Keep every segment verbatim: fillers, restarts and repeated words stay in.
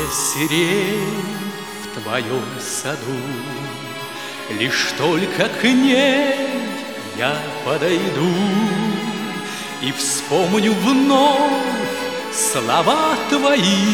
сирень в твоем саду, лишь только к ней я подойду и вспомню вновь слова твои.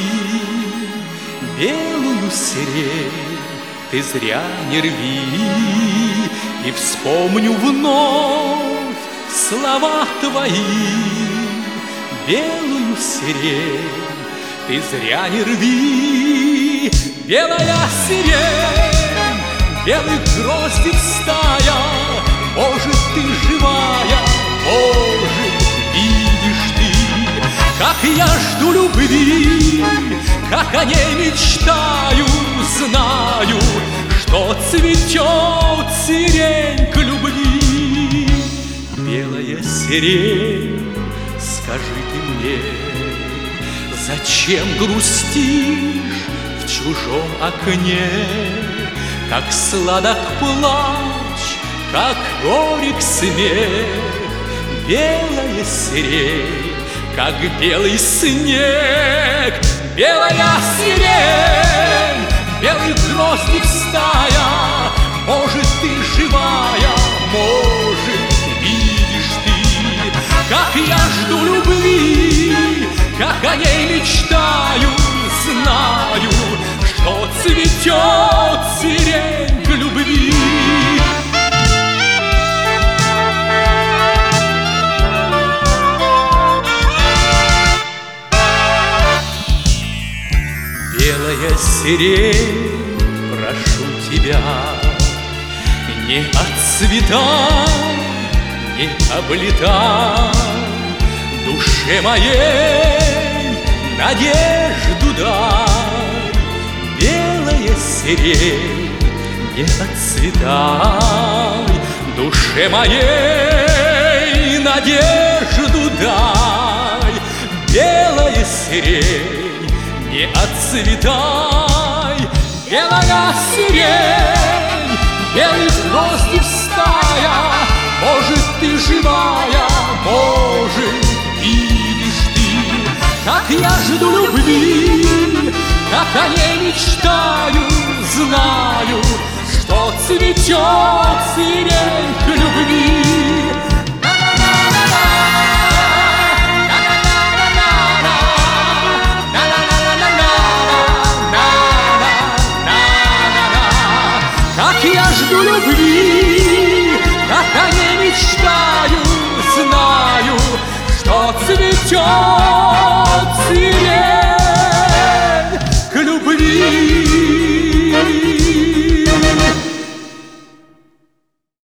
Белую сирень ты зря не рви, и вспомню вновь слова твои. Белую сирень ты зря не рви. Белая сирень, белых гроздей стая, может, ты живая, может, видишь ты, как я жду любви, как о ней мечтаю, знаю, что цветет сирень к любви. Белая сирень, скажи ты мне, зачем грустишь в чужом окне? Как сладок плач, как горек смех. Белая сирень, как белый снег. Белая сирень, белых гроздей стая, может, ты живая, может, видишь ты, как я жду любви, как о ней мечтаю, знаю, что цветет сирень к любви. Белая сирень, прошу тебя, не отцветай, не облетай душе моей надежду дай. Белая сирень, не отцветай душе моей надежду дай. Белая сирень, не отцветай. Белая сирень, белых гроздей стая, может, ты живая, может, видишь ты, как я жду любви, как о ней мечтаю, знаю, что цветет сирень к любви. Как я жду любви,